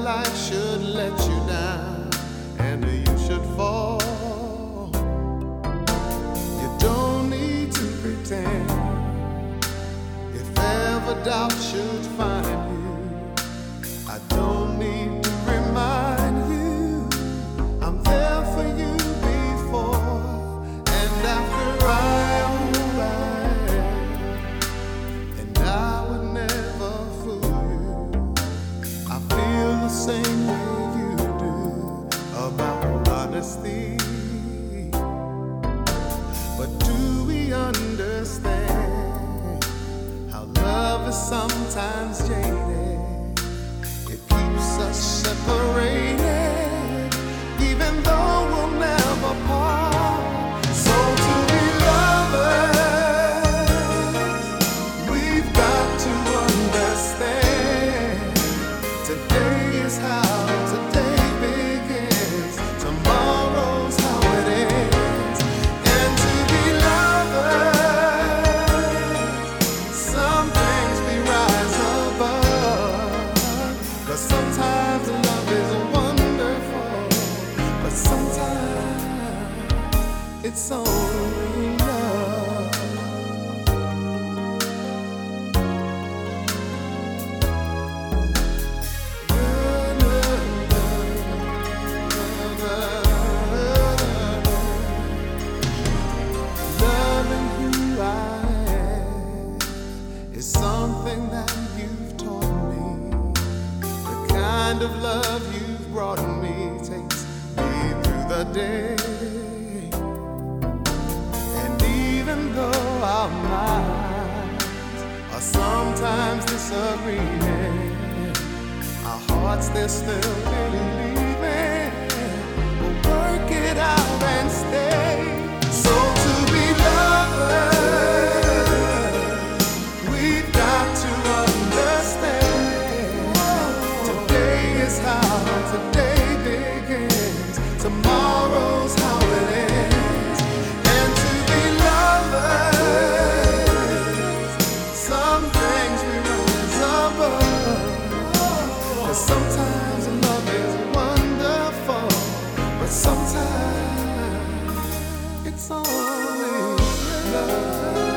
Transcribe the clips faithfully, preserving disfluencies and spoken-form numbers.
life should let you down and you should fall. You don't need to pretend. If ever doubt should find you, I don't need to remind you I'm there for you before and after I am right. And I would never fool you. I feel the same way you do about honesty. But do we understand how love is sometimes jaded? It keeps us separated, even though we'll never part. So to be lovers, we've got to understand. Today is how today begins. Tomorrow's how it ends. And to be lovers, some things we rise above. 'Cause sometimes love is wonderful, but sometimes it's only love. Loving who I am is something that you've taught me. The kind of love you've brought me takes me through the day. And even though our minds are sometimes disagreeing, our hearts, they're still believing. We'll work it out and stay. So to be lovers, we've got to understand. Today is how today begins. Tomorrow's how it ends. And to be lovers, some things we rise above. 'Cause sometimes love is wonderful, but sometimes it's only love.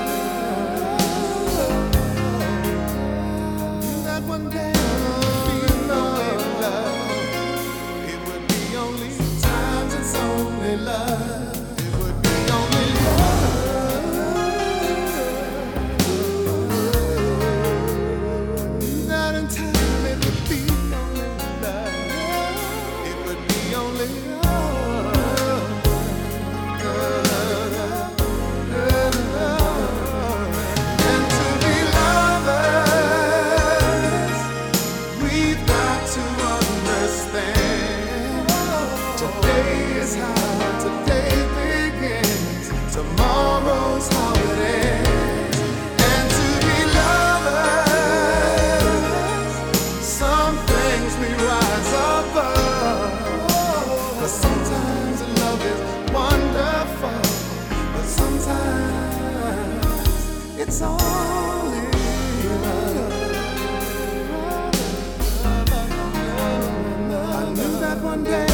That one day we'll be only love. It would be only sometimes it's only love. It would be only love. That in time it would be only love. It would be only love. And to be lovers, we've got to understand. Today is how today begins. Tomorrow's how it ends. And to be lovers, some things we rise above. But sometimes love is wonderful, but sometimes it's only love. I knew that one day